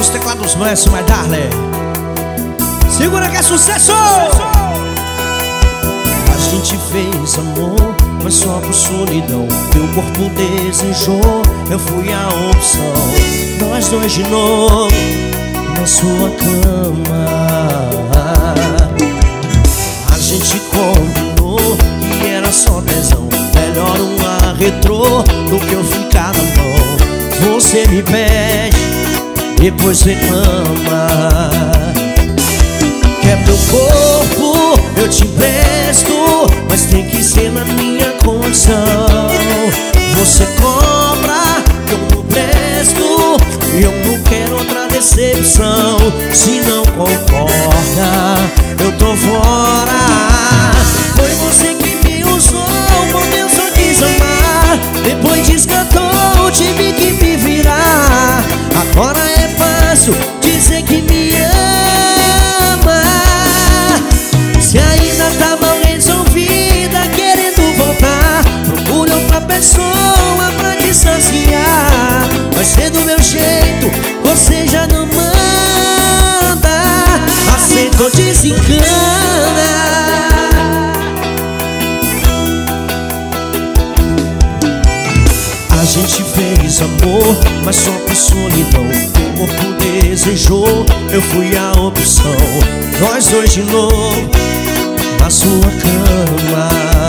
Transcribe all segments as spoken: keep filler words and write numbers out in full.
Nos teclados Messi, my darling. Segura que é sucesso! A gente fez amor, mas só por solidão. Teu corpo desejou, eu fui a opção. Nós dois de novo, na sua cama. A gente combinou que era só tesão. Melhor uma retrô do que eu ficar na mão. Você me pede, depois reclama. Quer meu corpo, eu te empresto, mas tem que ser na minha condição. Você cobra, eu não presto, e eu não quero outra decepção. Se não concorda, eu tô fora. Foi você que me usou quando eu só quis amar. Depois descantou, tive que me virar. Agora é fácil dizer que me ama. Se ainda tá mal resolvida, querendo voltar, procure outra pessoa pra distanciar. Mas sendo do meu jeito, você já não manda. Aceita ou desencana. A gente fez amor, mas só por solidão. O corpo desejou, eu fui a opção. Nós dois de novo, na sua cama.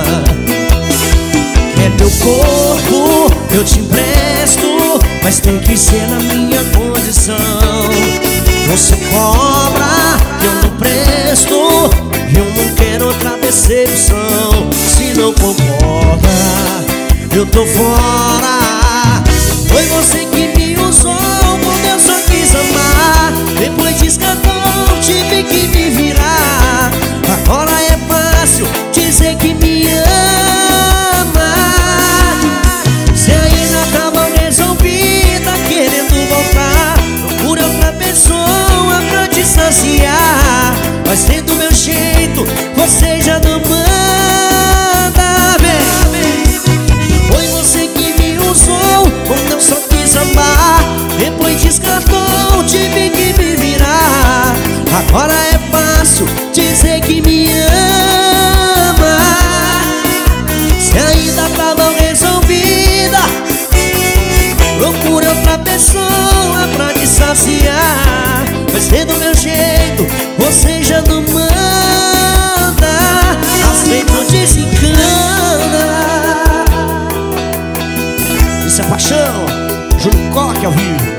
É teu corpo, eu te empresto, mas tem que ser na minha condição. Você cobra, eu não presto, eu não quero outra decepção. Se não concorda, eu tô fora. Foi você que me usou quando eu só quis amar. Depois descantou, tive que me virar. Agora é fácil dizer que me ama. Se ainda tá mal resolvida, querendo voltar, procure outra pessoa pra distanciar. Mas sendo do meu jeito, você já não manda. Foi você que me usou quando eu só quis amar. Depois descartou, tive que me virar. Agora é fácil dizer que me ama. Se ainda tá mal resolvida, procura outra pessoa pra distanciar. Mas sendo do meu jeito, você já não manda. Aceita ou desencana. Isso é paixão, Júnior Coque ao vivo.